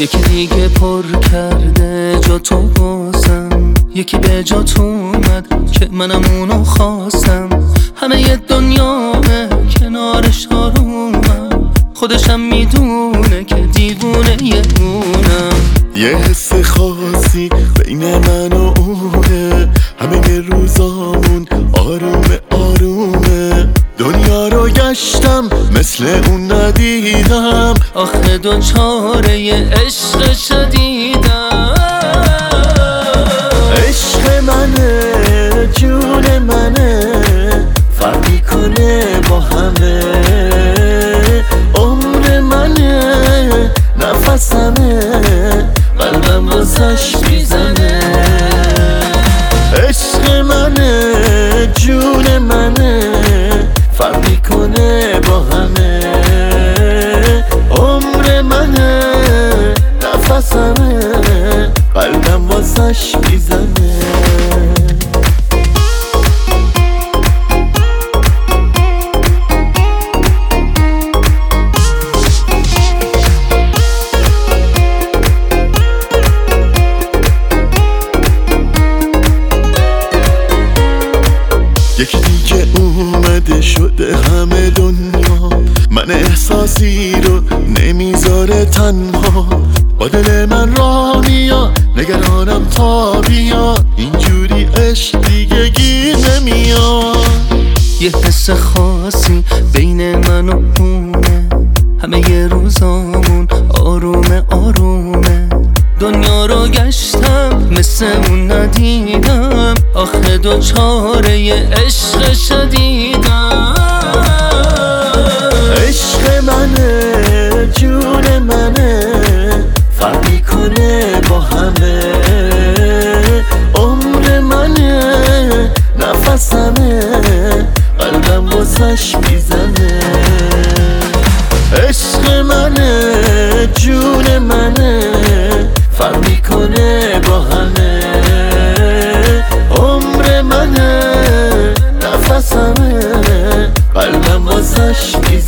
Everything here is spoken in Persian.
یکی دیگه پر کرده جا تو بازم، یکی به جات اومد که منم اونو خواستم. همه ی دنیامه کنارش آرومم، خودشم میدونه که دیوونه یه اونم. یه حس خاصی بین من و اونه، همه ی روزامون آرومه آرومه. دنیا رو گشتم مثل اون ندیدم، آخه دوچاره یه عشق شدیدم. عشق منه جون منه، فرقی کنه با همه. عمر منه نفسمه، قلبم واسش میزنه. عشق منه جون منه، فرقی کنه با همه. عمر منه نفسمه، قلبم واسش میزنه. یکی دیگه اومده شده همه دنیا، من احساسی رو نمیذاره تنها. با دل من را میاد نگرانم تا بیاد، اینجوری عشق دیگه گیر نمیاد. یه حس خاصی بین من و اونه، همه ی روزامون آرومه آرومه. دنیا رو گشتم مثل اون ندیدم، آخه دوچاره یه عشق شدیدم. عشق منه جون منه، فرقی کنه با همه. عمر منه نفسمه، قلبم واسش میزنه. عشق منه جون منه، فرقی کنه با همه. عمر منه نفسمه، قلبم واسش میزنه.